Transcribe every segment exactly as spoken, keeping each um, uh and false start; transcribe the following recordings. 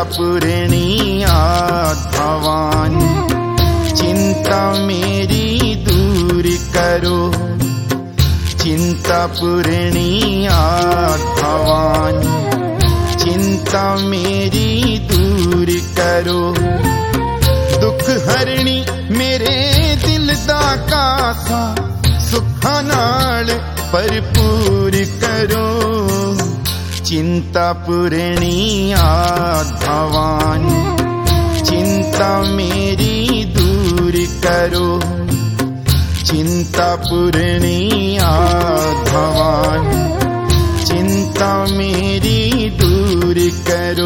पूरणी आद भवानी, चिंता मेरी दूर करो। चिंता पूरणी आद भवानी, चिंता मेरी दूर करो। दुख हरणी मेरे दिल दा कासा, सुखां नाल भरपूर करो। चिंता पूरणी आद भवानी, चिंता मेरी दूर करो। चिंता पूरणी आद भवानी, चिंता मेरी दूर करो।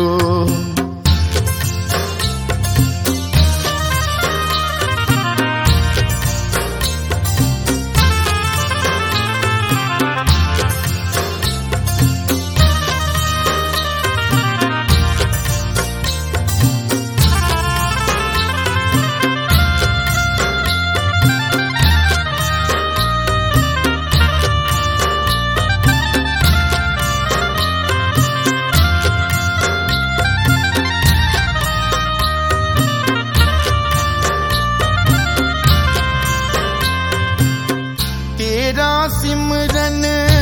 सिमरन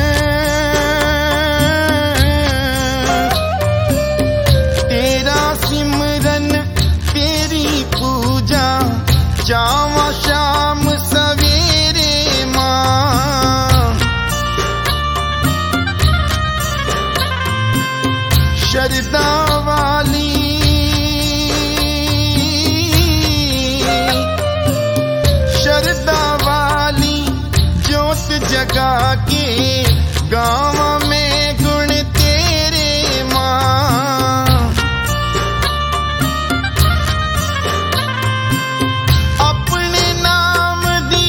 तेरा सिमरन तेरी पूजा, जावा शाम सवेरे मां। शरदा वाली शरदा वाली जगा के गाँव में गुण तेरे मां। अपने नाम दी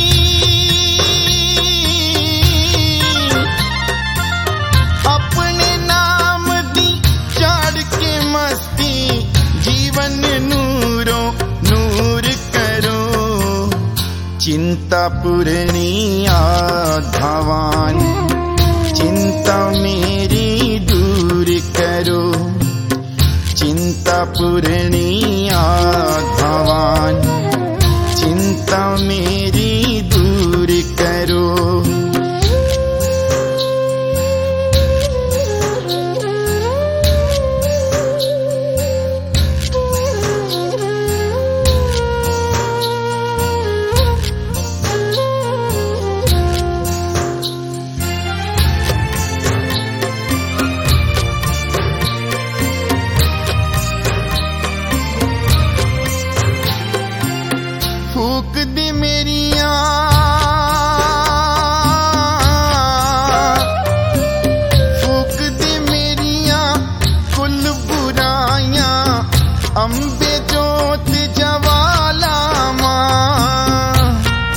अपने नाम दी चाड़ के मस्ती, जीवन नूरों नूर करो। चिंता पूरणी आद भवानी, चिंता मेरी दूर करो। चिंता पूरणी आद भवानी, चिंता मेरी दूर करो। फूक दे मेरिया फूक दे मेरिया कुल बुराइयां, अम्बे जोत जवाला मां।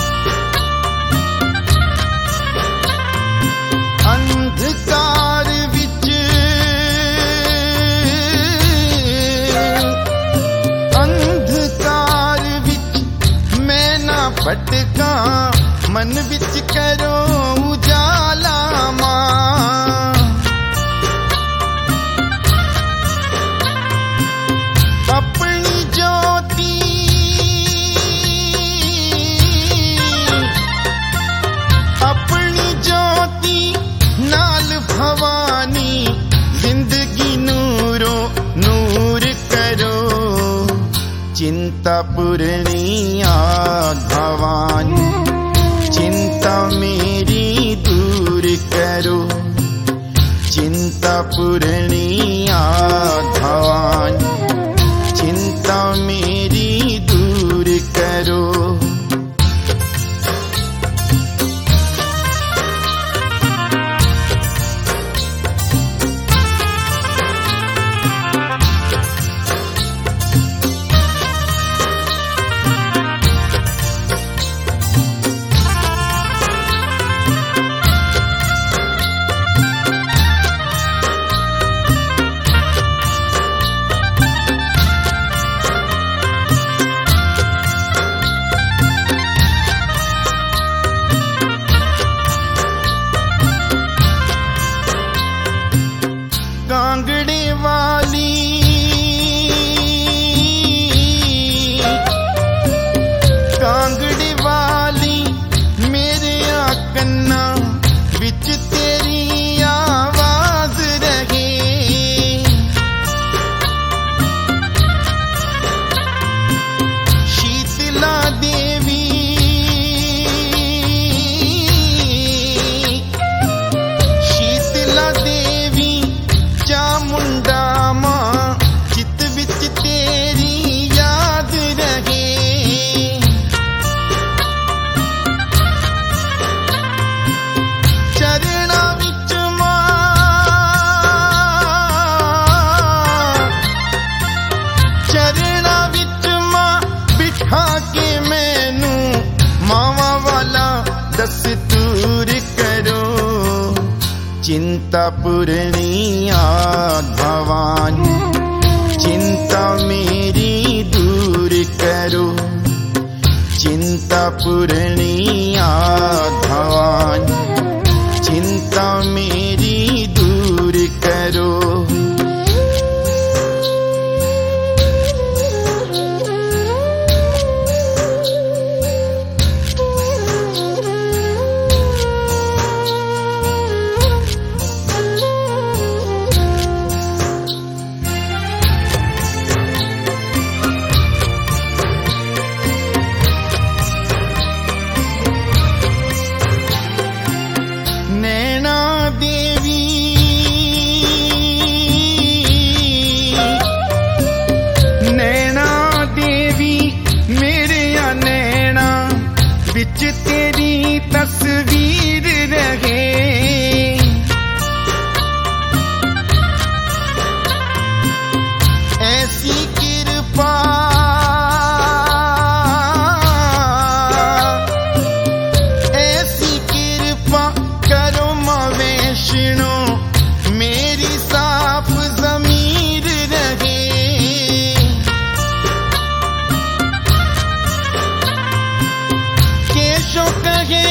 अंधकार विच अंधकार भटका, मन विच करो उजाला मां। अपनी ज्योति अपनी ज्योति नाल भवानी, जिंदगी नूरो नूर करो। चिंता पूरणी आद भवानी, चिंता मेरी दूर करो। चिंता पूरणी आद भवानी, चिंता मेरी दूर करो। दस्तूर करो, चिंता पूरणी आद भवानी, चिंता मेरी दूर करो, चिंता पूरणी आद भवानी, चिंता मेरी दूर करो। बिच तेरी तस्वीर रहे, ऐसी कृपा ऐसी कृपा करो मां वैष्णो, मेरी साफ ज़मीर रहे। केशो कहे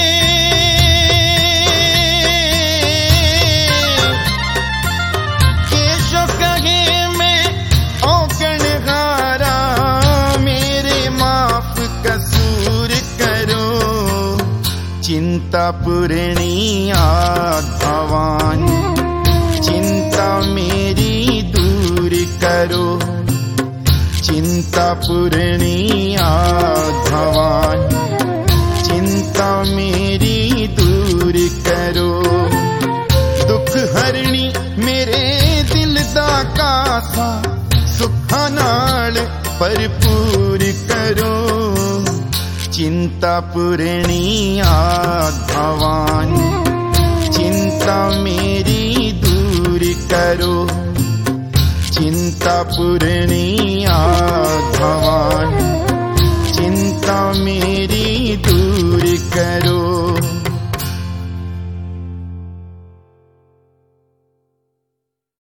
केशो कहे मैं औगणहारा, मेरे माफ कसूर करो, चिंता पूरणी आद भवानी, चिंता मेरी दूर करो, चिंता पूरणी आद भवानी, चिंता मेरी दूर करो। दुख हरणी मेरे दिल दा कासा, सुखा नाल भरपूर करो, चिंता पूरणी आद भवानी, चिंता मेरी दूर करो, चिंता पूरणी आद भवानी,